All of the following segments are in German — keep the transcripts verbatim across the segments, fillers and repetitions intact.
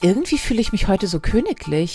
Irgendwie fühle ich mich heute so königlich.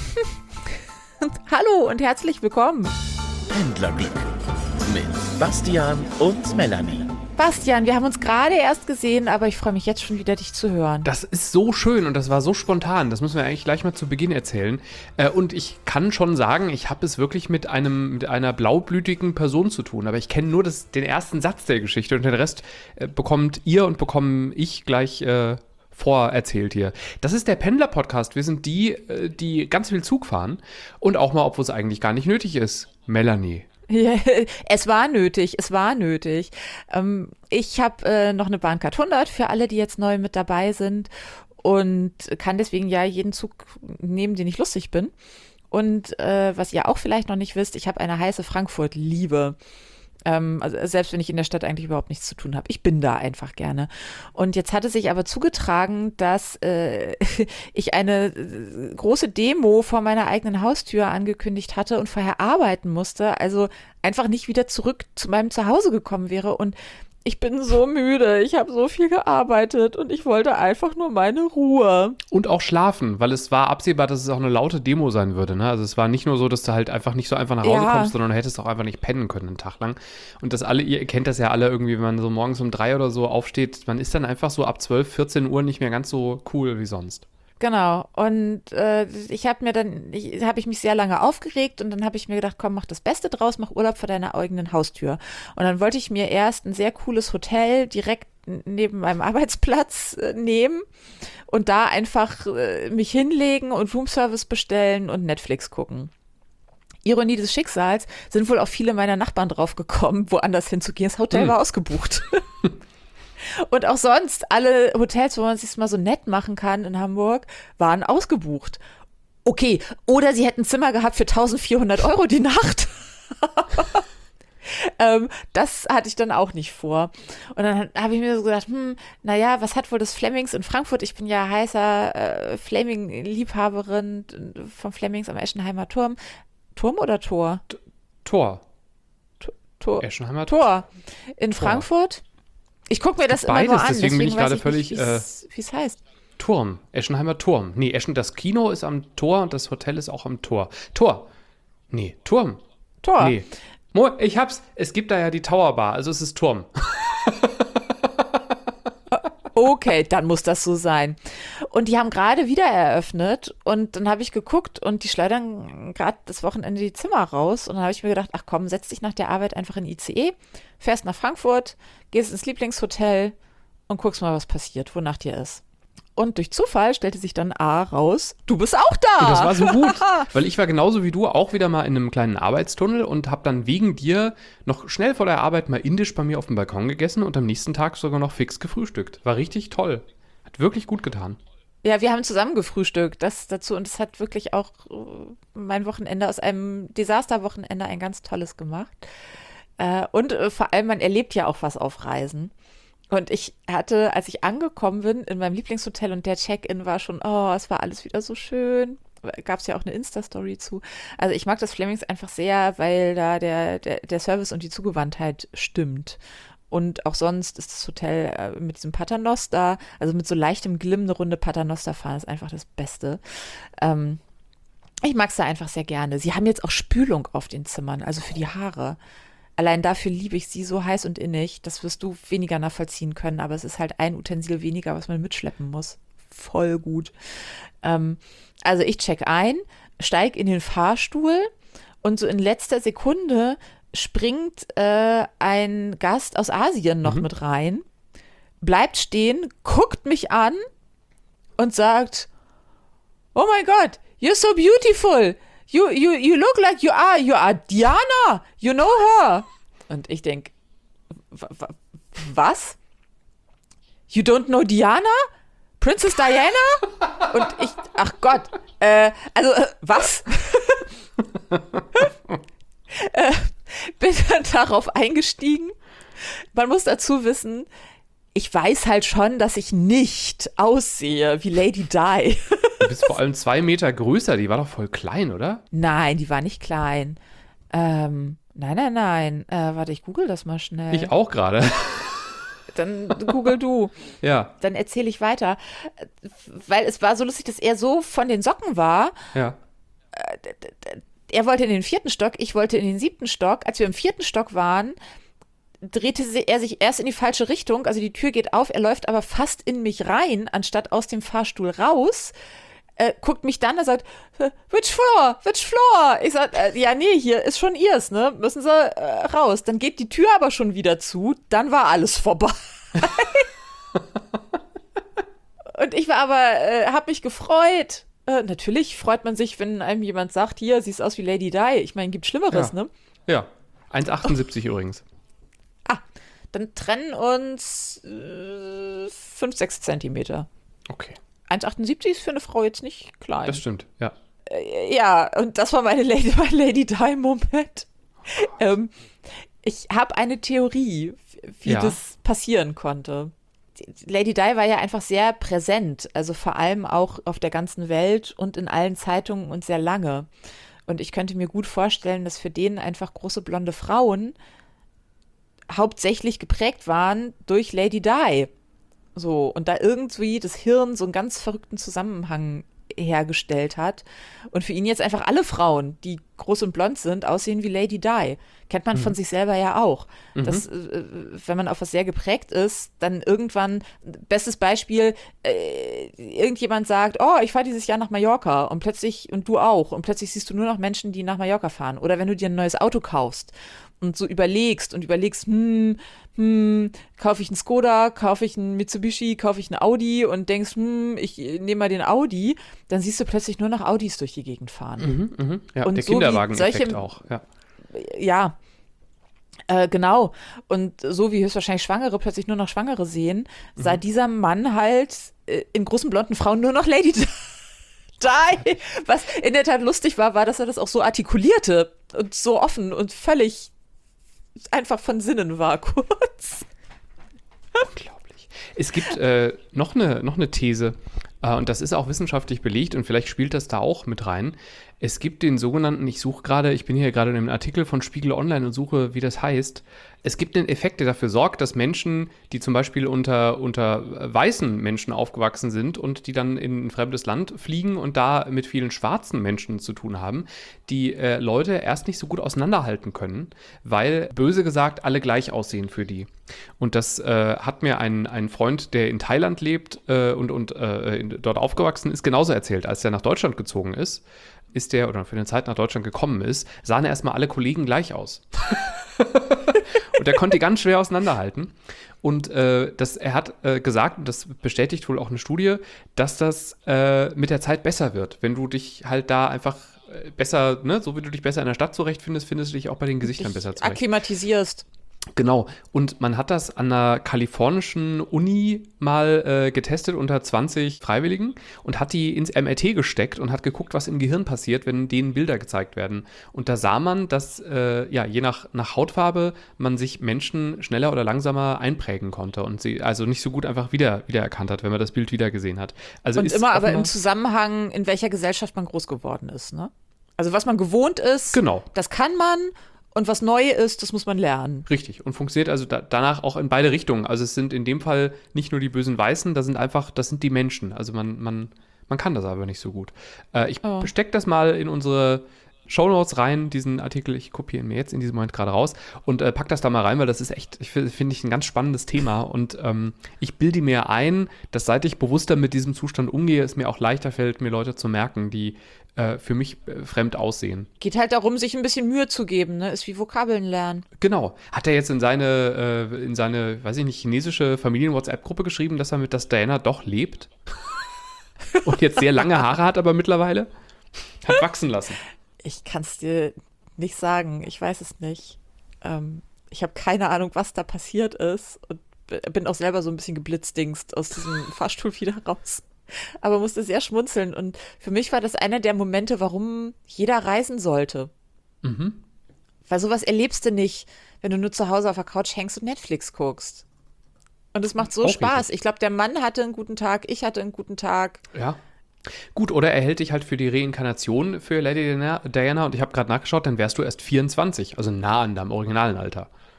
Hallo und herzlich willkommen. Pendlerglück mit Bastian und Melanie. Bastian, wir haben uns gerade erst gesehen, aber ich freue mich jetzt schon wieder, dich zu hören. Das ist so schön und das war so spontan. Das müssen wir eigentlich gleich mal zu Beginn erzählen. Äh, und ich kann schon sagen, ich habe es wirklich mit, einem, mit einer blaublütigen Person zu tun. Aber ich kenne nur das, den ersten Satz der Geschichte und den Rest äh, bekommt ihr und bekomme ich gleich äh, vorerzählt hier. Das ist der Pendler-Podcast. Wir sind die, äh, die ganz viel Zug fahren und auch mal, obwohl es eigentlich gar nicht nötig ist. Melanie. Ja, es war nötig, es war nötig. Ähm, ich habe äh, noch eine Bahncard hundert für alle, die jetzt neu mit dabei sind und kann deswegen ja jeden Zug nehmen, den ich lustig bin. Und äh, was ihr auch vielleicht noch nicht wisst, ich habe eine heiße Frankfurt-Liebe. Ähm, also selbst wenn ich in der Stadt eigentlich überhaupt nichts zu tun habe. Ich bin da einfach gerne. Und jetzt hatte sich aber zugetragen, dass äh, ich eine äh, große Demo vor meiner eigenen Haustür angekündigt hatte und vorher arbeiten musste. Also einfach nicht wieder zurück zu meinem Zuhause gekommen wäre. Und ich bin so müde. Ich habe so viel gearbeitet und ich wollte einfach nur meine Ruhe. Und auch schlafen, weil es war absehbar, dass es auch eine laute Demo sein würde. Ne? Also es war nicht nur so, dass du halt einfach nicht so einfach nach Hause Ja. kommst, sondern du hättest auch einfach nicht pennen können einen Tag lang. Und das alle, ihr kennt das ja alle irgendwie, wenn man so morgens um drei oder so aufsteht, man ist dann einfach so ab zwölf, vierzehn Uhr nicht mehr ganz so cool wie sonst. Genau. Und äh, ich habe mir dann, ich, habe ich mich sehr lange aufgeregt und dann habe ich mir gedacht, komm, mach das Beste draus, mach Urlaub vor deiner eigenen Haustür. Und dann wollte ich mir erst ein sehr cooles Hotel direkt neben meinem Arbeitsplatz äh, nehmen und da einfach äh, mich hinlegen und Roomservice bestellen und Netflix gucken. Ironie des Schicksals, sind wohl auch viele meiner Nachbarn drauf gekommen, woanders hinzugehen. Das Hotel Hm. war ausgebucht. Und auch sonst, alle Hotels, wo man es sich mal so nett machen kann in Hamburg, waren ausgebucht. Okay, oder sie hätten ein Zimmer gehabt für eintausendvierhundert Euro die Nacht. ähm, das hatte ich dann auch nicht vor. Und dann habe ich mir so gedacht, hm, naja, was hat wohl das Flemings in Frankfurt? Ich bin ja heißer äh, Fleming-Liebhaberin vom Flemings am Eschenheimer Turm. Turm oder Tor? Tor. Tor. Eschenheimer Tor. In Frankfurt. Ich gucke mir das immer beides, nur an, deswegen bin ich weiß gerade nicht, völlig, wie es heißt. Turm. Eschenheimer Turm. Nee, Eschen, das Kino ist am Tor und das Hotel ist auch am Tor. Tor. Nee, Turm. Tor. Nee. Mo, ich hab's. Es gibt da ja die Tower Bar, also es ist Turm. Okay, dann muss das so sein. Und die haben gerade wieder eröffnet und dann habe ich geguckt und die schleudern gerade das Wochenende die Zimmer raus und dann habe ich mir gedacht, ach komm, setz dich nach der Arbeit einfach in I C E, fährst nach Frankfurt, gehst ins Lieblingshotel und guckst mal, was passiert, wonach dir ist. Und durch Zufall stellte sich dann A raus, du bist auch da. Und das war so gut, weil ich war genauso wie du auch wieder mal in einem kleinen Arbeitstunnel und habe dann wegen dir noch schnell vor der Arbeit mal indisch bei mir auf dem Balkon gegessen und am nächsten Tag sogar noch fix gefrühstückt. War richtig toll. Hat wirklich gut getan. Ja, wir haben zusammen gefrühstückt, das dazu und es hat wirklich auch äh, mein Wochenende aus einem Desasterwochenende ein ganz tolles gemacht. Äh, und äh, vor allem, man erlebt ja auch was auf Reisen. Und ich hatte, als ich angekommen bin in meinem Lieblingshotel und der Check-in war schon, oh, es war alles wieder so schön. Gab es ja auch eine Insta-Story zu. Also ich mag das Flemings einfach sehr, weil da der, der, der Service und die Zugewandtheit stimmt. Und auch sonst ist das Hotel äh, mit diesem Paternoster, also mit so leichtem Glimm eine Runde Paternoster fahren, ist einfach das Beste. Ähm, ich mag es da einfach sehr gerne. Sie haben jetzt auch Spülung auf den Zimmern, also für die Haare. Allein dafür liebe ich sie so heiß und innig. Das wirst du weniger nachvollziehen können, aber es ist halt ein Utensil weniger, was man mitschleppen muss. Voll gut. Ähm, also ich check ein, steig in den Fahrstuhl und so in letzter Sekunde springt äh, ein Gast aus Asien noch mhm. mit rein, bleibt stehen, guckt mich an und sagt, oh mein Gott, you're so beautiful. You, you, you look like you are, you are Diana, you know her. Und ich denke, was? You don't know Diana? Princess Diana? Und ich, ach Gott, äh, also, äh, was? äh, bin dann darauf eingestiegen. Man muss dazu wissen, ich weiß halt schon, dass ich nicht aussehe wie Lady Di. Du bist vor allem zwei Meter größer, die war doch voll klein, oder? Nein, die war nicht klein. Ähm, nein, nein, nein. Äh, warte, ich google das mal schnell. Ich auch gerade. Dann google du. Ja. Dann erzähle ich weiter. Weil es war so lustig, dass er so von den Socken war. Ja. Er wollte in den vierten Stock, ich wollte in den siebten Stock. Als wir im vierten Stock waren, drehte er sich erst in die falsche Richtung. Also die Tür geht auf, er läuft aber fast in mich rein, anstatt aus dem Fahrstuhl raus. Äh, guckt mich dann und sagt, which floor, which floor? Ich sag, äh, ja, nee, hier ist schon ihrs, ne? Müssen sie äh, raus. Dann geht die Tür aber schon wieder zu, dann war alles vorbei. Und ich war aber, äh, hab mich gefreut. Äh, natürlich freut man sich, wenn einem jemand sagt, hier, siehst aus wie Lady Di. Ich meine, gibt Schlimmeres, Ja. ne? Ja. eins Komma achtundsiebzig übrigens. Ah, dann trennen uns äh, fünf, sechs Zentimeter. Okay. eins Komma achtundsiebzig ist für eine Frau jetzt nicht klein. Das stimmt, ja. Äh, ja, und das war meine Lady, mein Lady Di-Moment. ähm, ich habe eine Theorie, wie Ja. das passieren konnte. Lady Di war ja einfach sehr präsent, also vor allem auch auf der ganzen Welt und in allen Zeitungen und sehr lange. Und ich könnte mir gut vorstellen, dass für den einfach große blonde Frauen hauptsächlich geprägt waren durch Lady Di. So, und da irgendwie das Hirn so einen ganz verrückten Zusammenhang hergestellt hat. Und für ihn jetzt einfach alle Frauen, die groß und blond sind, aussehen wie Lady Di. Kennt man mhm. von sich selber ja auch. Mhm. Dass, äh, wenn man auf was sehr geprägt ist, dann irgendwann, bestes Beispiel, äh, irgendjemand sagt, oh, ich fahre dieses Jahr nach Mallorca und plötzlich, und du auch, und plötzlich siehst du nur noch Menschen, die nach Mallorca fahren. Oder wenn du dir ein neues Auto kaufst und so überlegst und überlegst, hm, hm, kaufe ich einen Skoda, kaufe ich einen Mitsubishi, kaufe ich einen Audi und denkst, hm, ich nehme mal den Audi, dann siehst du plötzlich nur noch Audis durch die Gegend fahren. Mhm, mh. Ja, und der so Kinderwagen-Effekt auch. Ja, ja äh, genau. Und so wie höchstwahrscheinlich Schwangere plötzlich nur noch Schwangere sehen, sah mhm. dieser Mann halt äh, in großen blonden Frauen nur noch Lady Di. Was in der Tat lustig war, war, dass er das auch so artikulierte und so offen und völlig einfach von Sinnen war, kurz. Unglaublich. Es gibt äh, noch eine noch eine These, äh, und das ist auch wissenschaftlich belegt und vielleicht spielt das da auch mit rein. Es gibt den sogenannten, ich suche gerade, ich bin hier gerade in einem Artikel von Spiegel Online und suche, wie das heißt. Es gibt einen Effekt, der dafür sorgt, dass Menschen, die zum Beispiel unter, unter weißen Menschen aufgewachsen sind und die dann in ein fremdes Land fliegen und da mit vielen schwarzen Menschen zu tun haben, die äh, Leute erst nicht so gut auseinanderhalten können, weil, böse gesagt, alle gleich aussehen für die. Und das äh, hat mir ein, ein Freund, der in Thailand lebt äh, und, und äh, in, dort aufgewachsen ist, genauso erzählt. Als er nach Deutschland gezogen ist, ist der, oder für eine Zeit nach Deutschland gekommen ist, sahen erstmal alle Kollegen gleich aus. Und er konnte die ganz schwer auseinanderhalten. Und äh, das, er hat äh, gesagt, und das bestätigt wohl auch eine Studie, dass das äh, mit der Zeit besser wird. Wenn du dich halt da einfach äh, besser, ne, so wie du dich besser in der Stadt zurechtfindest, findest du dich auch bei den Gesichtern dich besser zurecht. Akklimatisierst. Genau. Und man hat das an einer kalifornischen Uni mal äh, getestet unter zwanzig Freiwilligen und hat die ins M R T gesteckt und hat geguckt, was im Gehirn passiert, wenn denen Bilder gezeigt werden. Und da sah man, dass äh, ja, je nach, nach Hautfarbe man sich Menschen schneller oder langsamer einprägen konnte und sie also nicht so gut einfach wieder wiedererkannt hat, wenn man das Bild wieder gesehen hat. Also und ist immer aber im Zusammenhang, in welcher Gesellschaft man groß geworden ist, ne? Also was man gewohnt ist, genau. Das kann man. Und was neu ist, das muss man lernen. Richtig. Und funktioniert also da, danach auch in beide Richtungen. Also es sind in dem Fall nicht nur die bösen Weißen, das sind einfach, das sind die Menschen. Also man, man, man kann das aber nicht so gut. Äh, ich oh. besteck das mal in unsere Shownotes rein, diesen Artikel. Ich kopiere ihn mir jetzt in diesem Moment gerade raus und äh, pack das da mal rein, weil das ist echt, ich finde find ich ein ganz spannendes Thema. Und ähm, ich bilde mir ein, dass seit ich bewusster mit diesem Zustand umgehe, es mir auch leichter fällt, mir Leute zu merken, die äh, für mich äh, fremd aussehen. Geht halt darum, sich ein bisschen Mühe zu geben, ne? Ist wie Vokabeln lernen. Genau. Hat er jetzt in seine, äh, in seine, weiß ich nicht, chinesische Familien-WhatsApp-Gruppe geschrieben, dass er mit das Diana doch lebt? Und jetzt sehr lange Haare hat, aber mittlerweile hat wachsen lassen. Ich kann es dir nicht sagen. Ich weiß es nicht. Ähm, ich habe keine Ahnung, was da passiert ist und bin auch selber so ein bisschen geblitzdingst aus diesem Fahrstuhl wieder raus. Aber musste sehr schmunzeln. Und für mich war das einer der Momente, warum jeder reisen sollte. Mhm. Weil sowas erlebst du nicht, wenn du nur zu Hause auf der Couch hängst und Netflix guckst. Und es macht so auch Spaß. richtig. Ich glaube, der Mann hatte einen guten Tag, ich hatte einen guten Tag. Ja. Gut, oder er hält dich halt für die Reinkarnation für Lady Diana und ich habe gerade nachgeschaut, dann wärst du erst vierundzwanzig, also nah an deinem originalen Alter.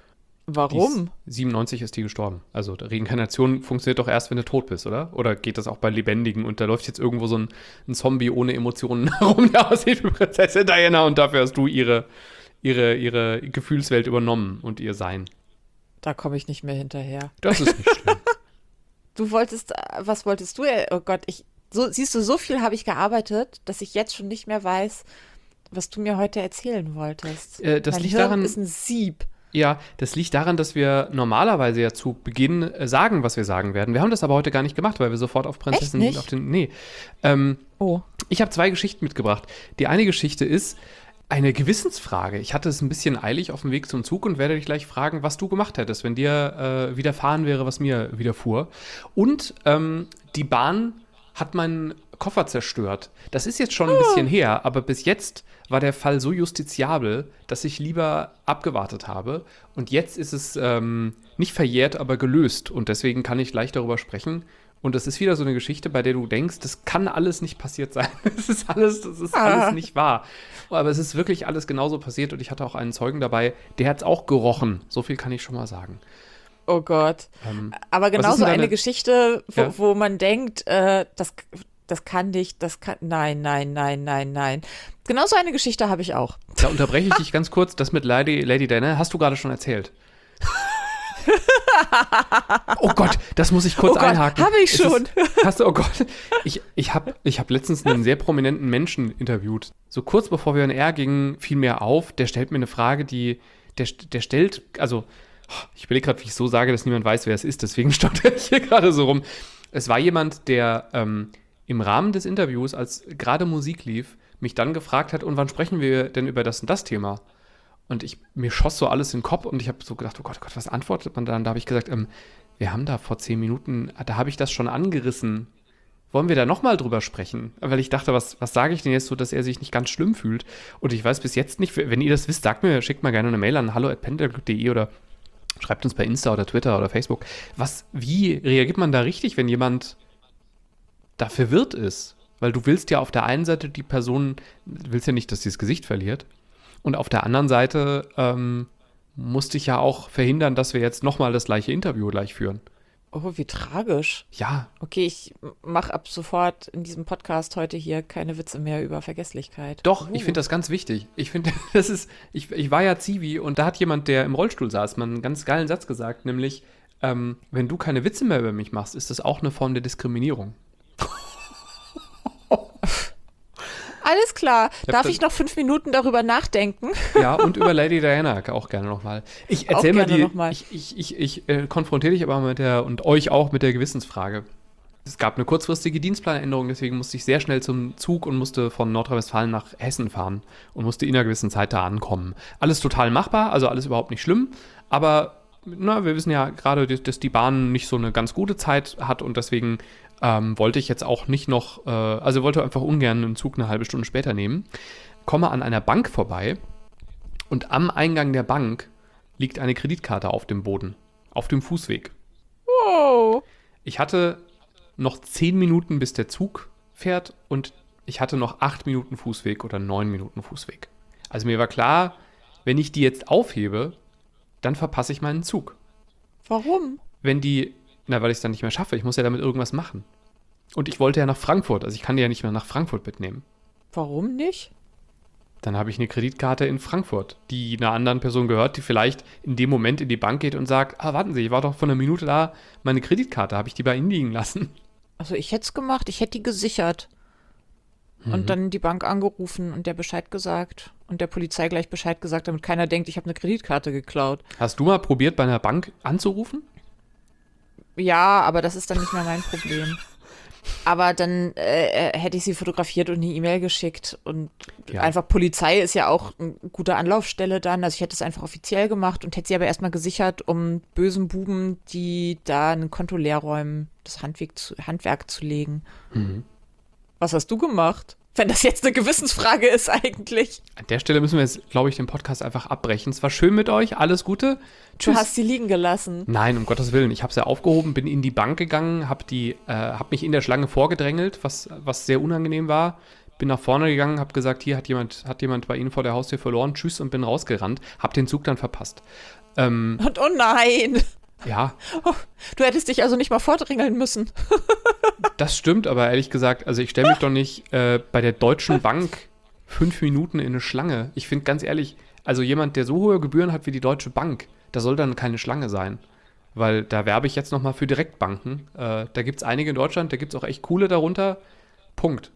Warum? Die ist, siebenundneunzig ist die gestorben. Also Reinkarnation funktioniert doch erst, wenn du tot bist, oder? Oder geht das auch bei Lebendigen? Und da läuft jetzt irgendwo so ein, ein Zombie ohne Emotionen herum, der aussieht wie Prinzessin Diana und dafür hast du ihre, ihre, ihre Gefühlswelt übernommen und ihr Sein. Da komme ich nicht mehr hinterher. Das ist nicht schlimm. Du wolltest, was wolltest du? Oh Gott, ich, so, siehst du, so viel habe ich gearbeitet, dass ich jetzt schon nicht mehr weiß, was du mir heute erzählen wolltest. Äh, das mein liegt Hirn daran, ist ein Sieb. Ja, das liegt daran, dass wir normalerweise ja zu Beginn äh, sagen, was wir sagen werden. Wir haben das aber heute gar nicht gemacht, weil wir sofort auf Prinzessin Echt nicht? auf den. Nee. Ähm, Oh. Ich habe zwei Geschichten mitgebracht. Die eine Geschichte ist eine Gewissensfrage. Ich hatte es ein bisschen eilig auf dem Weg zum Zug und werde dich gleich fragen, was du gemacht hättest, wenn dir äh, widerfahren wäre, was mir widerfuhr. Und ähm, die Bahn hat meinen Koffer zerstört. Das ist jetzt schon ein bisschen her, aber bis jetzt war der Fall so justiziabel, dass ich lieber abgewartet habe. Und jetzt ist es ähm, nicht verjährt, aber gelöst. Und deswegen kann ich leicht darüber sprechen. Und das ist wieder so eine Geschichte, bei der du denkst, das kann alles nicht passiert sein. Das ist alles, das ist Ah. alles nicht wahr. Aber es ist wirklich alles genauso passiert. Und ich hatte auch einen Zeugen dabei, der hat es auch gerochen. So viel kann ich schon mal sagen. Oh Gott. Ähm, Aber was ist genauso denn eine deine- Geschichte, wo, Ja? wo man denkt, äh, das, das kann nicht, das kann, nein, nein, nein, nein, nein. Genauso eine Geschichte habe ich auch. Da unterbreche ich dich ganz kurz. Das mit Lady, Lady Diana hast du gerade schon erzählt. Oh Gott, das muss ich kurz Oh Gott, einhaken. habe ich Es schon. Ist, hast du, oh Gott. Ich, ich habe ich hab letztens einen sehr prominenten Menschen interviewt. So kurz bevor wir in R gingen, fiel mir auf, der stellt mir eine Frage, die, der, der stellt, also, ich überlege gerade, wie ich so sage, dass niemand weiß, wer es ist, deswegen stotter ich hier gerade so rum. Es war jemand, der ähm, im Rahmen des Interviews, als gerade Musik lief, mich dann gefragt hat, und wann sprechen wir denn über das und das Thema? Und ich, mir schoss so alles in den Kopf und ich habe so gedacht, oh Gott, oh Gott, was antwortet man dann? Da habe ich gesagt, ähm, wir haben da vor zehn Minuten, da habe ich das schon angerissen. Wollen wir da nochmal drüber sprechen? Weil ich dachte, was, was sage ich denn jetzt so, dass er sich nicht ganz schlimm fühlt? Und ich weiß bis jetzt nicht, wenn ihr das wisst, sagt mir, schickt mal gerne eine Mail an hallo at pendlerglück punkt de oder schreibt uns bei Insta oder Twitter oder Facebook. Was, wie reagiert man da richtig, wenn jemand da verwirrt ist? Weil du willst ja auf der einen Seite die Person, willst ja nicht, dass sie das Gesicht verliert. Und auf der anderen Seite ähm, musste ich ja auch verhindern, dass wir jetzt nochmal das gleiche Interview gleich führen. Oh, wie tragisch. Ja, Okay, ich mache ab sofort in diesem Podcast heute hier keine Witze mehr über Vergesslichkeit. doch, Uh. ich finde das ganz wichtig. Ich finde, das ist, ich, ich war ja Zivi und da hat jemand, der im Rollstuhl saß, mal einen ganz geilen Satz gesagt, nämlich, ähm, wenn du keine Witze mehr über mich machst, ist das auch eine Form der Diskriminierung. Alles klar. hab Darf dann- ich noch fünf Minuten darüber nachdenken? Ja, und über Lady Diana auch gerne nochmal. Ich erzähl mal gerne die, noch mal. ich, ich, ich, ich äh, konfrontiere dich aber mit der, und euch auch mit der Gewissensfrage. Es gab eine kurzfristige Dienstplanänderung, deswegen musste ich sehr schnell zum Zug und musste von Nordrhein-Westfalen nach Hessen fahren und musste in einer gewissen Zeit da ankommen. Alles total machbar, also alles überhaupt nicht schlimm, aber na, wir wissen ja gerade, dass die Bahn nicht so eine ganz gute Zeit hat und deswegen ähm, wollte ich jetzt auch nicht noch, äh, also wollte einfach ungern einen Zug eine halbe Stunde später nehmen, komme an einer Bank vorbei und am Eingang der Bank liegt eine Kreditkarte auf dem Boden, auf dem Fußweg. Oh. Ich hatte noch zehn Minuten, bis der Zug fährt und ich hatte noch acht Minuten Fußweg oder neun Minuten Fußweg. Also mir war klar, wenn ich die jetzt aufhebe, dann verpasse ich meinen Zug. Warum? Wenn die, na, weil ich es dann nicht mehr schaffe, ich muss ja damit irgendwas machen. Und ich wollte ja nach Frankfurt, also ich kann die ja nicht mehr nach Frankfurt mitnehmen. Warum nicht? Dann habe ich eine Kreditkarte in Frankfurt, die einer anderen Person gehört, die vielleicht in dem Moment in die Bank geht und sagt, ah, warten Sie, ich war doch vor einer Minute da, meine Kreditkarte, habe ich die bei Ihnen liegen lassen? Also ich hätte es gemacht, ich hätte die gesichert. Mhm. Und dann die Bank angerufen und der Bescheid gesagt. Und der Polizei gleich Bescheid gesagt, damit keiner denkt, ich habe eine Kreditkarte geklaut. Hast du mal probiert, bei einer Bank anzurufen? Ja, aber das ist dann nicht mehr mein Problem. Aber dann äh, äh, hätte ich sie fotografiert und eine E-Mail geschickt. Und Ja. einfach Polizei ist ja auch eine gute Anlaufstelle dann. Also ich hätte es einfach offiziell gemacht und hätte sie aber erstmal gesichert, um bösen Buben, die da ein Konto leer räumen, das Handwerk zu, Handwerk zu legen. Mhm. Was hast du gemacht? Wenn das jetzt eine Gewissensfrage ist eigentlich. An der Stelle müssen wir jetzt, glaube ich, den Podcast einfach abbrechen. Es war schön mit euch, alles Gute. Du hast sie liegen gelassen. Nein, um Gottes Willen. Ich habe sie aufgehoben, bin in die Bank gegangen, habe äh, hab mich in der Schlange vorgedrängelt, was, was sehr unangenehm war. Bin nach vorne gegangen, habe gesagt, hier hat jemand, hat jemand bei Ihnen vor der Haustür verloren, tschüss, und bin rausgerannt. Habe den Zug dann verpasst. Ähm, Und oh nein, ja, oh, du hättest dich also nicht mal vordringeln müssen. das stimmt, aber ehrlich gesagt, also ich stelle mich doch nicht äh, bei der Deutschen Bank fünf Minuten in eine Schlange. Ich finde ganz ehrlich, also jemand, der so hohe Gebühren hat wie die Deutsche Bank, da soll dann keine Schlange sein. Weil da werbe ich jetzt nochmal für Direktbanken. Äh, da gibt es einige in Deutschland, da gibt es auch echt coole darunter. Punkt.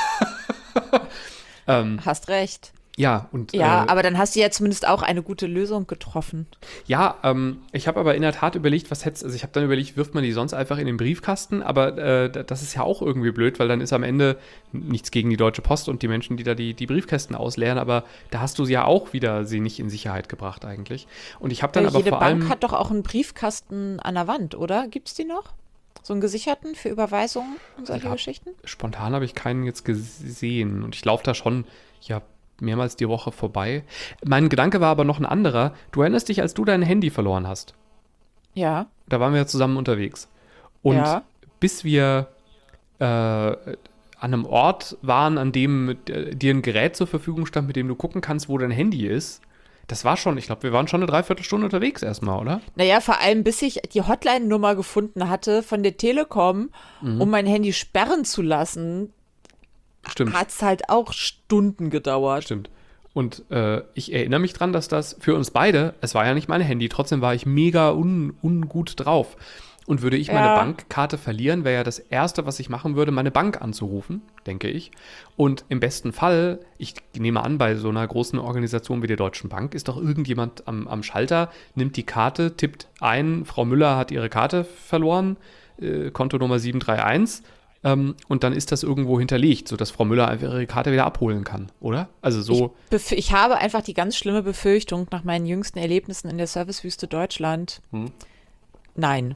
ähm, Hast recht. ja, und Ja, äh, aber dann hast du ja zumindest auch eine gute Lösung getroffen. ja, ähm, ich habe aber in der Tat überlegt, was hättest, also ich habe dann überlegt, wirft man die sonst einfach in den Briefkasten, aber äh, das ist ja auch irgendwie blöd, weil dann ist am Ende nichts gegen die Deutsche Post und die Menschen, die da die, die Briefkästen ausleeren, aber da hast du sie ja auch wieder sie nicht in Sicherheit gebracht eigentlich. Und ich habe dann Weil aber jede vor Bank allem, hat doch auch einen Briefkasten an der Wand, oder? Gibt's die noch? So einen gesicherten für Überweisungen und solche Ja. Geschichten? spontan habe ich keinen jetzt gesehen und ich laufe da schon, ja, mehrmals die Woche vorbei. Mein Gedanke war aber noch ein anderer. Du erinnerst dich, als du dein Handy verloren hast. Ja. Da waren wir ja zusammen unterwegs. Und Ja. bis wir äh, an einem Ort waren, an dem äh, dir ein Gerät zur Verfügung stand, mit dem du gucken kannst, wo dein Handy ist, das war schon, ich glaube, wir waren schon eine Dreiviertelstunde unterwegs erstmal, oder? Naja, vor allem bis ich die Hotline-Nummer gefunden hatte von der Telekom, Mhm. um mein Handy sperren zu lassen, Stimmt. hat es halt auch Stunden gedauert. Stimmt. Und äh, ich erinnere mich dran, dass das für uns beide, es war ja nicht mein Handy, trotzdem war ich mega un, ungut drauf. Und würde ich meine Ja. Bankkarte verlieren, wäre ja das Erste, was ich machen würde, meine Bank anzurufen, denke ich. Und im besten Fall, ich nehme an, bei so einer großen Organisation wie der Deutschen Bank ist doch irgendjemand am, am Schalter, nimmt die Karte, tippt ein, Frau Müller hat ihre Karte verloren, äh, Kontonummer sieben drei eins. Ähm, und dann ist das irgendwo hinterlegt, sodass Frau Müller einfach ihre Karte wieder abholen kann, oder? Also so, Ich, bef- ich habe einfach die ganz schlimme Befürchtung nach meinen jüngsten Erlebnissen in der Servicewüste Deutschland. Hm. Nein.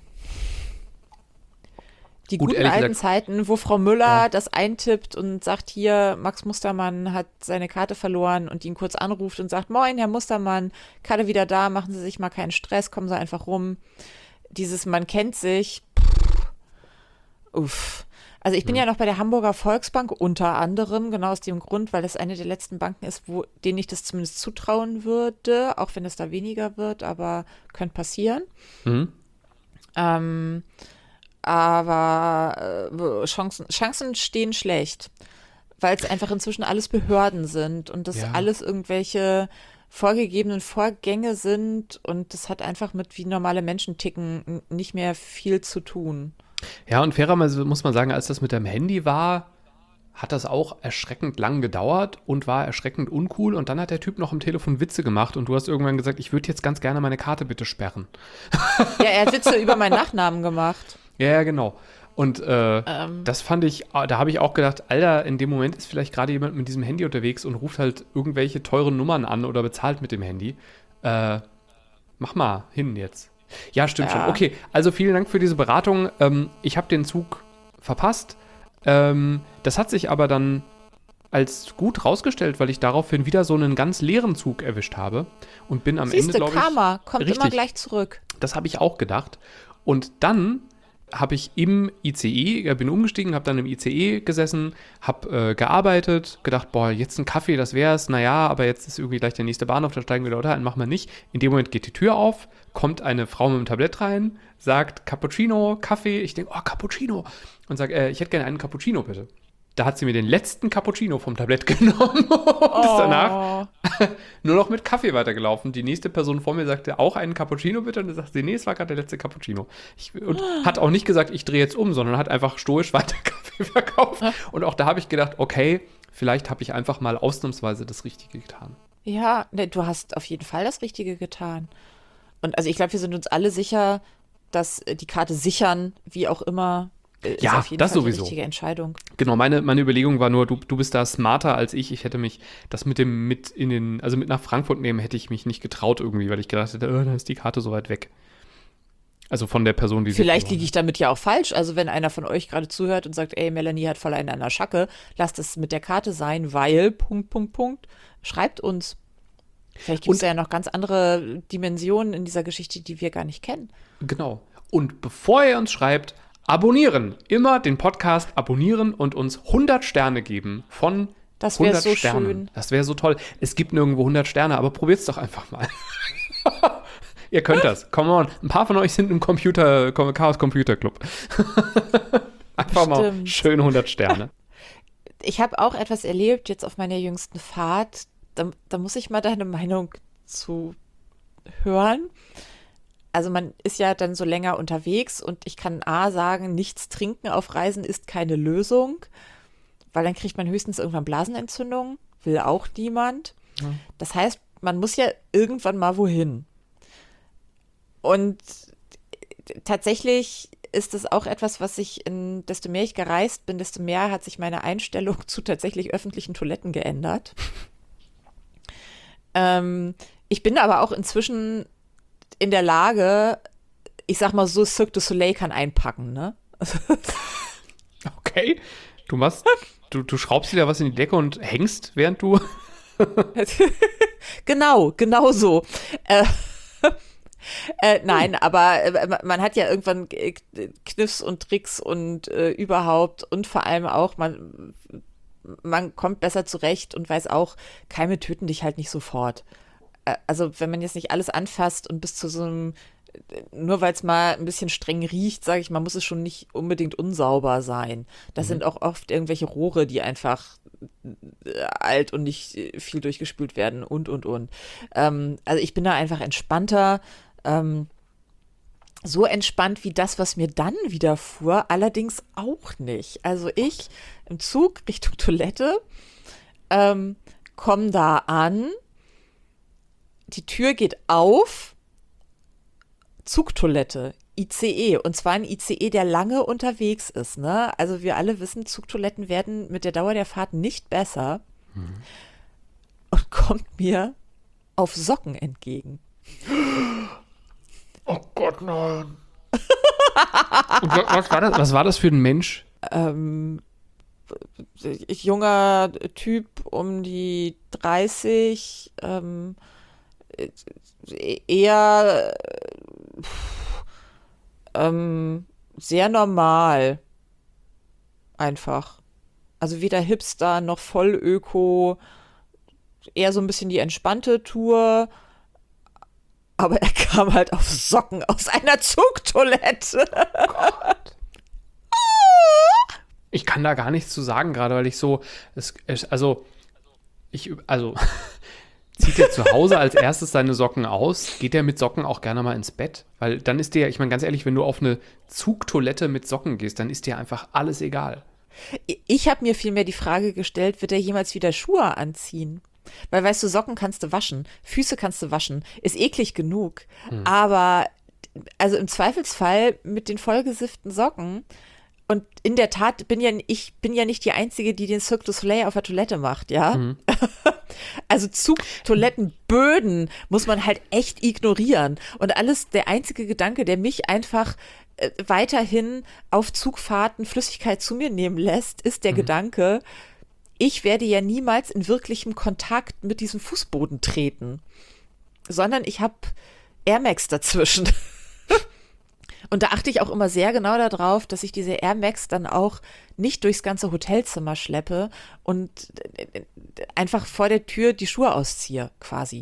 Die Gut, guten ehrlich alten gesagt- Zeiten, wo Frau Müller Ja. das eintippt und sagt, hier, Max Mustermann hat seine Karte verloren und ihn kurz anruft und sagt, moin, Herr Mustermann, Karte wieder da, machen Sie sich mal keinen Stress, kommen Sie einfach rum. Dieses Man kennt sich. Pff, uff. Also ich bin ja noch bei der Hamburger Volksbank unter anderem, genau aus dem Grund, weil das eine der letzten Banken ist, wo denen ich das zumindest zutrauen würde, auch wenn es da weniger wird, aber könnte passieren. mhm. Ähm, aber äh, Chancen, Chancen stehen schlecht, weil es einfach inzwischen alles Behörden sind und das Ja. alles irgendwelche vorgegebenen Vorgänge sind und das hat einfach mit wie normale Menschen ticken n- nicht mehr viel zu tun. Ja, und fairerweise muss man sagen, als das mit deinem Handy war, hat das auch erschreckend lang gedauert und war erschreckend uncool. Und dann hat der Typ noch am Telefon Witze gemacht und du hast irgendwann gesagt, ich würde jetzt ganz gerne meine Karte bitte sperren. Ja, er hat Witze über meinen Nachnamen gemacht. Ja, ja, genau. Und äh, Ähm. das fand ich, da habe ich auch gedacht, Alter, in dem Moment ist vielleicht gerade jemand mit diesem Handy unterwegs und ruft halt irgendwelche teuren Nummern an oder bezahlt mit dem Handy. Äh, mach mal hin jetzt. Ja, stimmt Ja. schon. Okay, also vielen Dank für diese Beratung. Ähm, ich habe den Zug verpasst. Ähm, das hat sich aber dann als gut rausgestellt, weil ich daraufhin wieder so einen ganz leeren Zug erwischt habe und bin am Ende, Siehste, glaube ich, Karma kommt immer richtig. gleich zurück. das habe ich auch gedacht. Und dann habe ich im I C E, äh, bin umgestiegen, habe dann im I C E gesessen, habe äh, gearbeitet, gedacht, boah, jetzt ein Kaffee, das wär's. Naja, aber jetzt ist irgendwie gleich der nächste Bahnhof, da steigen wir Leute ein, machen wir nicht. In dem Moment geht die Tür auf, kommt eine Frau mit einem Tablett rein, sagt Cappuccino, Kaffee. Ich denke, oh, Cappuccino. Und sage, äh, ich hätte gerne einen Cappuccino, bitte. Da hat sie mir den letzten Cappuccino vom Tablett genommen und ist danach Oh. nur noch mit Kaffee weitergelaufen. Die nächste Person vor mir sagte, auch einen Cappuccino bitte. Und dann sagte sie, nee, es war gerade der letzte Cappuccino. Ich, und hat auch nicht gesagt, ich drehe jetzt um, sondern hat einfach stoisch weiter Kaffee verkauft. Und auch da habe ich gedacht, okay, vielleicht habe ich einfach mal ausnahmsweise das Richtige getan. Ja, ne, du hast auf jeden Fall das Richtige getan. Und also ich glaube, wir sind uns alle sicher, dass äh, die Karte sichern, wie auch immer, äh, ist Ja, auf jeden das Fall sowieso. die richtige Entscheidung. Genau, meine, meine Überlegung war nur, du, du bist da smarter als ich. Ich hätte mich das mit dem mit in den, also mit nach Frankfurt nehmen, hätte ich mich nicht getraut irgendwie, weil ich gedacht hätte, oh, da ist die Karte so weit weg. Also von der Person, die sie Vielleicht verloren liege ich damit ja auch falsch. Also wenn einer von euch gerade zuhört und sagt, ey, Melanie hat voll einen an der Schacke, lasst es mit der Karte sein, weil, Punkt, Punkt, Punkt, schreibt uns. Vielleicht gibt es Und- ja noch ganz andere Dimensionen in dieser Geschichte, die wir gar nicht kennen. hat. Genau. Und bevor ihr uns schreibt, abonnieren. Immer den Podcast abonnieren und uns hundert Sterne geben von Das wäre hundert so Sternen. schön. Das wäre so toll. Es gibt nirgendwo hundert Sterne, aber probiert's doch einfach mal. Ihr könnt das. Come on. Ein paar von euch sind im Computer, Chaos Computer Club. Einfach Stimmt. mal schön hundert Sterne. Ich habe auch etwas erlebt jetzt auf meiner jüngsten Fahrt. Da, da muss ich mal deine Meinung zu hören. Also man ist ja dann so länger unterwegs und ich kann A sagen, nichts trinken auf Reisen ist keine Lösung, weil dann kriegt man höchstens irgendwann Blasenentzündung, will auch niemand. Ja. Das heißt, man muss ja irgendwann mal wohin. Und tatsächlich ist es auch etwas, was sich, in, desto mehr ich gereist bin, desto mehr hat sich meine Einstellung zu tatsächlich öffentlichen Toiletten geändert. ähm, ich bin aber auch inzwischen in der Lage, ich sag mal so, Cirque du Soleil kann einpacken, ne? Okay. Du machst, du, du schraubst dir da was in die Decke und hängst, während du. Genau, genau so. Äh, äh, nein, aber äh, man hat ja irgendwann Kniffs und Tricks und äh, überhaupt und vor allem auch, man, man kommt besser zurecht und weiß auch, Keime töten dich halt nicht sofort. Äh, also wenn man jetzt nicht alles anfasst und bis zu so einem, nur weil es mal ein bisschen streng riecht, sage ich mal, muss es schon nicht unbedingt unsauber sein. Das mhm. sind auch oft irgendwelche Rohre, die einfach alt und nicht viel durchgespült werden und, und, und. Ähm, also ich bin da einfach entspannter, ähm, so entspannt wie das, was mir dann widerfuhr, allerdings auch nicht. Also ich im Zug Richtung Toilette, ähm, komme da an, die Tür geht auf, Zugtoilette, I C E, und zwar ein I C E, der lange unterwegs ist, ne? Also wir alle wissen, Zugtoiletten werden mit der Dauer der Fahrt nicht besser, mhm. und kommt mir auf Socken entgegen. Oh Gott, nein. Und was war das, was war das für ein Mensch? Ähm, junger Typ um die dreißig, ähm, eher ähm, sehr normal einfach. Also weder Hipster noch voll Öko, eher so ein bisschen die entspannte Tour, aber er kam halt auf Socken aus einer Zugtoilette. Oh Gott. Ich kann da gar nichts zu sagen gerade, weil ich so, es, es, also, ich, also, zieht er zu Hause als erstes seine Socken aus? Geht er mit Socken auch gerne mal ins Bett? Weil dann ist dir, ich meine ganz ehrlich, wenn du auf eine Zugtoilette mit Socken gehst, dann ist dir einfach alles egal. Ich habe mir vielmehr die Frage gestellt, wird er jemals wieder Schuhe anziehen? Weil, weißt du, Socken kannst du waschen, Füße kannst du waschen, ist eklig genug. Hm. Aber, also im Zweifelsfall mit den vollgesifften Socken. Und in der Tat bin ja ich bin ja nicht die Einzige, die den Cirque du Soleil auf der Toilette macht, ja. Mhm. Also Zugtoilettenböden muss man halt echt ignorieren. Und alles, der einzige Gedanke, der mich einfach äh, weiterhin auf Zugfahrten Flüssigkeit zu mir nehmen lässt, ist der mhm. Gedanke, ich werde ja niemals in wirklichem Kontakt mit diesem Fußboden treten, sondern ich habe Air Max dazwischen. Und da achte ich auch immer sehr genau darauf, dass ich diese Air Max dann auch nicht durchs ganze Hotelzimmer schleppe und einfach vor der Tür die Schuhe ausziehe, quasi.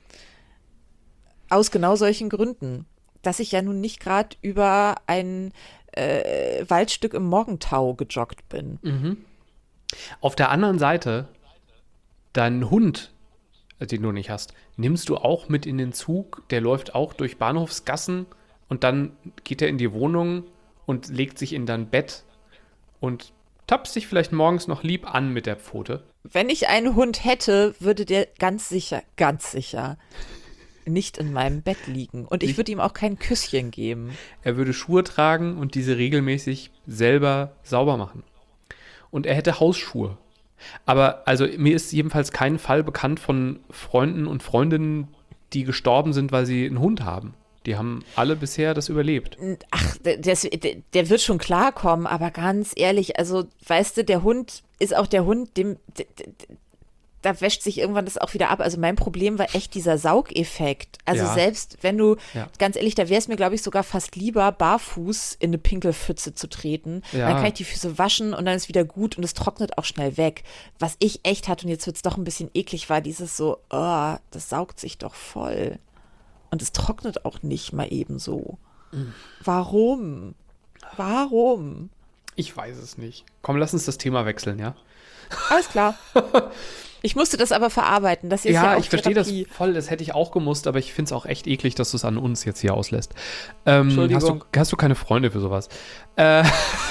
Aus genau solchen Gründen, dass ich ja nun nicht gerade über ein äh, Waldstück im Morgentau gejoggt bin. Mhm. Auf der anderen Seite, deinen Hund, den du nicht hast, nimmst du auch mit in den Zug, der läuft auch durch Bahnhofsgassen. Und dann geht er in die Wohnung und legt sich in dein Bett und tapst sich vielleicht morgens noch lieb an mit der Pfote. Wenn ich einen Hund hätte, würde der ganz sicher, ganz sicher nicht in meinem Bett liegen. Und ich würde ihm auch kein Küsschen geben. Er würde Schuhe tragen und diese regelmäßig selber sauber machen. Und er hätte Hausschuhe. Aber also mir ist jedenfalls kein Fall bekannt von Freunden und Freundinnen, die gestorben sind, weil sie einen Hund haben. Die haben alle bisher das überlebt. Ach, der, der wird schon klarkommen, aber ganz ehrlich, also weißt du, der Hund ist auch der Hund, dem, da wäscht sich irgendwann das auch wieder ab. Also mein Problem war echt dieser Saugeffekt. Also ja. Selbst wenn du, ja. ganz ehrlich, da wäre es mir, glaube ich, sogar fast lieber, barfuß in eine Pinkelpfütze zu treten. Ja. Dann kann ich die Füße waschen und dann ist wieder gut und es trocknet auch schnell weg. Was ich echt hatte, und jetzt wird es doch ein bisschen eklig, war dieses so, oh, das saugt sich doch voll. Und es trocknet auch nicht mal eben so. Warum? Warum? Ich weiß es nicht. Komm, lass uns das Thema wechseln, ja? Alles klar. Ich musste das aber verarbeiten. Das ist ja, Ja, auch ich verstehe das Therapie. voll. Das hätte ich auch gemusst, aber ich finde es auch echt eklig, dass du es an uns jetzt hier auslässt. Ähm, Entschuldigung. Hast du, hast du keine Freunde für sowas? Äh,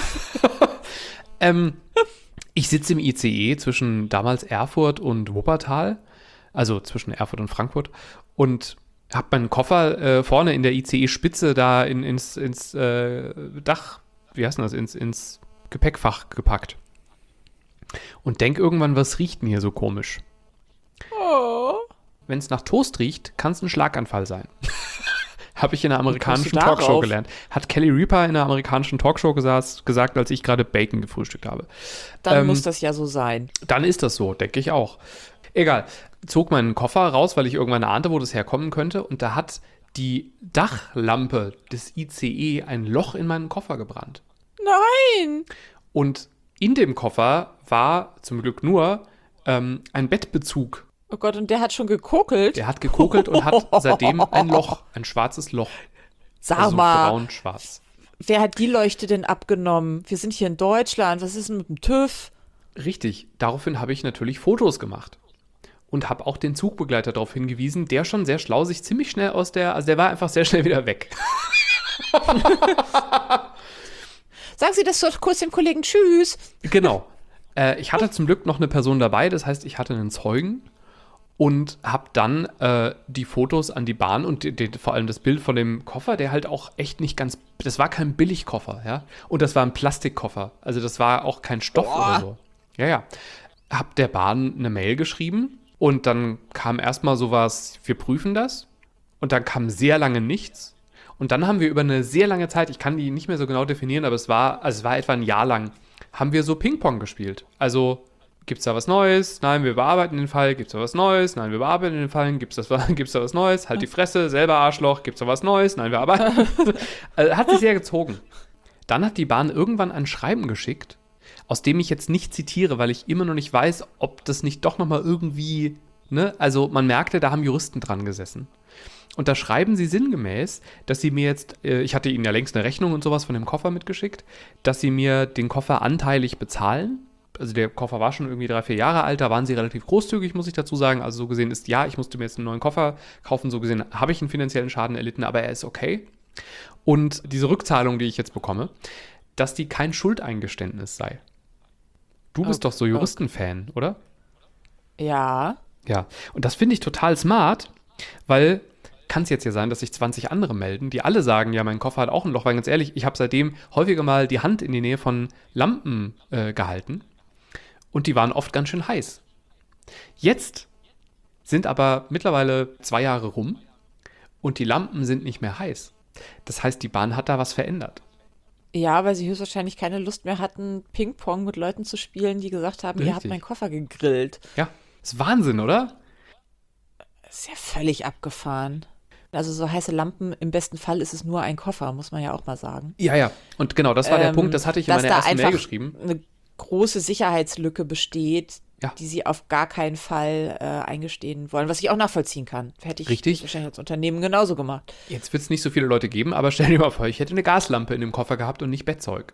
ähm, ich sitze im I C E zwischen damals Erfurt und Wuppertal, also zwischen Erfurt und Frankfurt, und habe meinen Koffer äh, vorne in der I C E-Spitze da in, ins, ins äh, Dach, wie heißt denn das, ins, ins Gepäckfach gepackt. Und denk irgendwann, was riecht denn hier so komisch? Oh. Wenn es nach Toast riecht, kann es ein Schlaganfall sein. Habe ich in einer Wie kommst amerikanischen du darauf? Talkshow gelernt. Hat Kelly Ripa in einer amerikanischen Talkshow gesagt, gesagt als ich gerade Bacon gefrühstückt habe. Dann Ähm, muss das ja so sein. Dann ist das so, denke ich auch. Egal. Zog meinen Koffer raus, weil ich irgendwann ahnte, wo das herkommen könnte. Und da hat die Dachlampe des I C E ein Loch in meinen Koffer gebrannt. Nein! Und in dem Koffer war zum Glück nur ähm, ein Bettbezug. Oh Gott, und der hat schon gekokelt? Der hat gekokelt und hat seitdem ein Loch, ein schwarzes Loch. Sag Also mal, braun-schwarz. wer hat die Leuchte denn abgenommen? Wir sind hier in Deutschland. Was ist denn mit dem TÜV? Richtig. Daraufhin habe ich natürlich Fotos gemacht. Und habe auch den Zugbegleiter darauf hingewiesen, der schon sehr schlau sich ziemlich schnell aus der, also der war einfach sehr schnell wieder weg. Sagen Sie das doch kurz dem Kollegen Tschüss. Genau. Äh, ich hatte zum Glück noch eine Person dabei, das heißt, ich hatte einen Zeugen und habe dann äh, die Fotos an die Bahn und die, die, vor allem das Bild von dem Koffer, der halt auch echt nicht ganz, das war kein Billigkoffer, ja, und das war ein Plastikkoffer, also das war auch kein Stoff Boah. oder so. Ja, ja. Hab der Bahn eine Mail geschrieben und dann kam erstmal sowas, wir prüfen das und dann kam sehr lange nichts. Und dann haben wir über eine sehr lange Zeit, ich kann die nicht mehr so genau definieren, aber es war, also es war etwa ein Jahr lang, haben wir so Ping-Pong gespielt. Also, gibt's da was Neues? Nein, wir bearbeiten den Fall. Gibt's da was Neues? Nein, wir bearbeiten den Fall. Gibt's, das, gibt's da was Neues? Halt die Fresse, selber Arschloch. Gibt's da was Neues? Nein, wir arbeiten. Also, hat sich sehr gezogen. Dann hat die Bahn irgendwann ein Schreiben geschickt, aus dem ich jetzt nicht zitiere, weil ich immer noch nicht weiß, ob das nicht doch nochmal irgendwie, ne? Also, man merkte, da haben Juristen dran gesessen. Und da schreiben sie sinngemäß, dass sie mir jetzt, äh, ich hatte ihnen ja längst eine Rechnung und sowas von dem Koffer mitgeschickt, dass sie mir den Koffer anteilig bezahlen. Also der Koffer war schon irgendwie drei, vier Jahre alt, da waren sie relativ großzügig, muss ich dazu sagen. Also so gesehen ist, ja, ich musste mir jetzt einen neuen Koffer kaufen, so gesehen habe ich einen finanziellen Schaden erlitten, aber er ist okay. Und diese Rückzahlung, die ich jetzt bekomme, dass die kein Schuldeingeständnis sei. Du bist Oh, doch so Juristenfan, oder? Ja. Ja, und das finde ich total smart, weil kann es jetzt ja sein, dass sich zwanzig andere melden, die alle sagen, ja, mein Koffer hat auch ein Loch, weil ganz ehrlich, ich habe seitdem häufiger mal die Hand in die Nähe von Lampen äh, gehalten und die waren oft ganz schön heiß. Jetzt sind aber mittlerweile zwei Jahre rum und die Lampen sind nicht mehr heiß. Das heißt, die Bahn hat da was verändert. Ja, weil sie höchstwahrscheinlich keine Lust mehr hatten, Ping-Pong mit Leuten zu spielen, die gesagt haben, ihr habt Richtig. meinen Koffer gegrillt. Ja, ist Wahnsinn, oder? Das ist ja völlig abgefahren. Also so heiße Lampen, im besten Fall ist es nur ein Koffer, muss man ja auch mal sagen. Ja, ja. Und genau, das war der Ähm, Punkt, das hatte ich in dass meiner da ersten Mail einfach geschrieben. eine große Sicherheitslücke besteht, Ja. die sie auf gar keinen Fall äh, eingestehen wollen, was ich auch nachvollziehen kann. Hätte ich Richtig. das wahrscheinlich als Unternehmen genauso gemacht. Jetzt wird es nicht so viele Leute geben, aber stell dir mal vor, ich hätte eine Gaslampe in dem Koffer gehabt und nicht Bettzeug.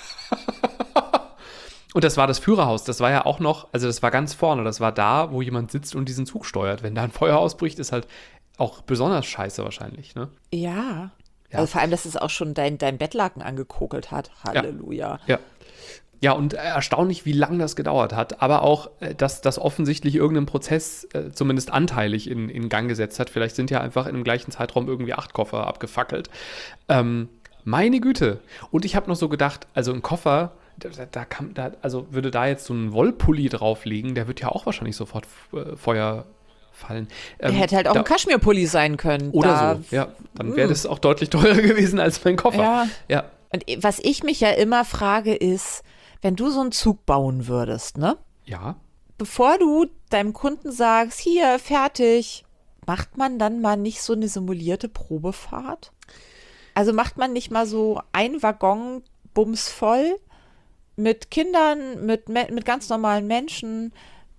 Und das war das Führerhaus, das war ja auch noch, also das war ganz vorne, das war da, wo jemand sitzt und diesen Zug steuert. Wenn da ein Feuer ausbricht, ist halt auch besonders scheiße wahrscheinlich, ne? Ja. Ja. Also vor allem, dass es auch schon dein, dein Bettlaken angekokelt hat. Halleluja. Ja. Ja, und erstaunlich, wie lange das gedauert hat, aber auch, äh, dass das offensichtlich irgendein Prozess äh, zumindest anteilig in, in Gang gesetzt hat. Vielleicht sind ja einfach in dem gleichen Zeitraum irgendwie acht Koffer abgefackelt. Ähm, meine Güte. Und ich habe noch so gedacht, also ein Koffer, da, da kann, da, also würde da jetzt so ein Wollpulli drauf liegen, der wird ja auch wahrscheinlich sofort äh, Feuer fallen. Ähm, Hätte halt auch da, ein Kaschmirpulli sein können. Oder da, so, ja. Dann wäre das auch deutlich teurer gewesen als mein Koffer. Ja. Ja. Und was ich mich ja immer frage, ist, wenn du so einen Zug bauen würdest, ne? Ja. Bevor du deinem Kunden sagst, hier, fertig, macht man dann mal nicht so eine simulierte Probefahrt? Also macht man nicht mal so ein Waggon bumsvoll mit Kindern, mit, mit ganz normalen Menschen,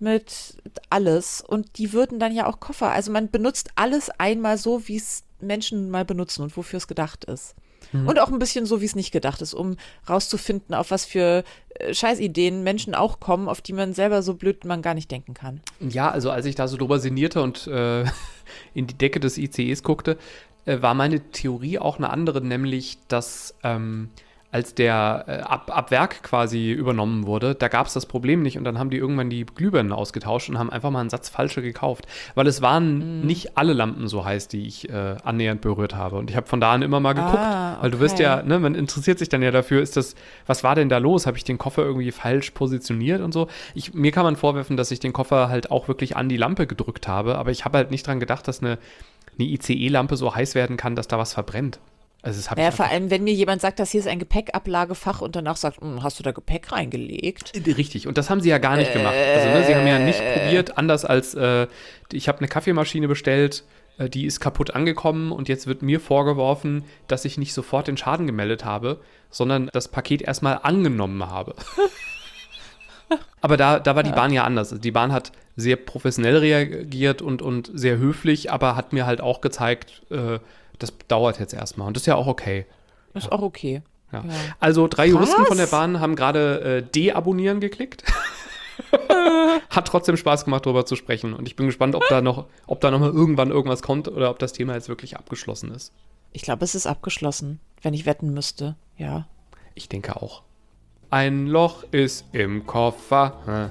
mit alles und die würden dann ja auch Koffer. Also man benutzt alles einmal so, wie es Menschen mal benutzen und wofür es gedacht ist. Mhm. Und auch ein bisschen so, wie es nicht gedacht ist, um rauszufinden, auf was für äh, Scheißideen Menschen auch kommen, auf die man selber so blöd man gar nicht denken kann. Ja, also als ich da so drüber sinnierte und äh, in die Decke des I C Es guckte, äh, war meine Theorie auch eine andere, nämlich, dass ähm, als der äh, ab, ab Werk quasi übernommen wurde, da gab es das Problem nicht und dann haben die irgendwann die Glühbirnen ausgetauscht und haben einfach mal einen Satz falsche gekauft, weil es waren mm. nicht alle Lampen so heiß, die ich äh, annähernd berührt habe und ich habe von da an immer mal geguckt, ah, okay. weil du wirst ja, ne, man interessiert sich dann ja dafür, ist das, was war denn da los, habe ich den Koffer irgendwie falsch positioniert und so. Ich, mir kann man vorwerfen, dass ich den Koffer halt auch wirklich an die Lampe gedrückt habe, aber ich habe halt nicht dran gedacht, dass eine, eine I C E-Lampe so heiß werden kann, dass da was verbrennt. Also das ja, vor allem, wenn mir jemand sagt, das hier ist ein Gepäckablagefach und danach sagt, hast du da Gepäck reingelegt? Richtig, und das haben sie ja gar nicht äh, gemacht. Also ne, sie haben ja nicht äh, probiert, anders als, äh, ich habe eine Kaffeemaschine bestellt, äh, die ist kaputt angekommen und jetzt wird mir vorgeworfen, dass ich nicht sofort den Schaden gemeldet habe, sondern das Paket erstmal angenommen habe. Aber da, da war die Bahn ja anders. Also die Bahn hat sehr professionell reagiert und, und sehr höflich, aber hat mir halt auch gezeigt, äh, das dauert jetzt erstmal und das ist ja auch okay. Das ist ja. auch okay. Ja. Ja. Also drei Juristen Was? von der Bahn haben gerade äh, deabonnieren geklickt. Hat trotzdem Spaß gemacht, darüber zu sprechen und ich bin gespannt, ob da noch, ob da noch mal irgendwann irgendwas kommt oder ob das Thema jetzt wirklich abgeschlossen ist. Ich glaube, es ist abgeschlossen, wenn ich wetten müsste, ja. Ich denke auch. Ein Loch ist im Koffer.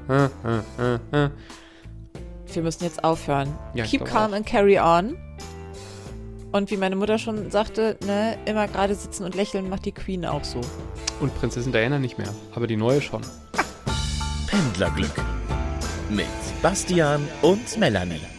Wir müssen jetzt aufhören. Ja, Keep calm auch. And carry on. Und wie meine Mutter schon sagte, ne, immer gerade sitzen und lächeln macht die Queen auch so. Und Prinzessin Diana nicht mehr, aber die neue schon. Pendlerglück mit Bastian und Melanie.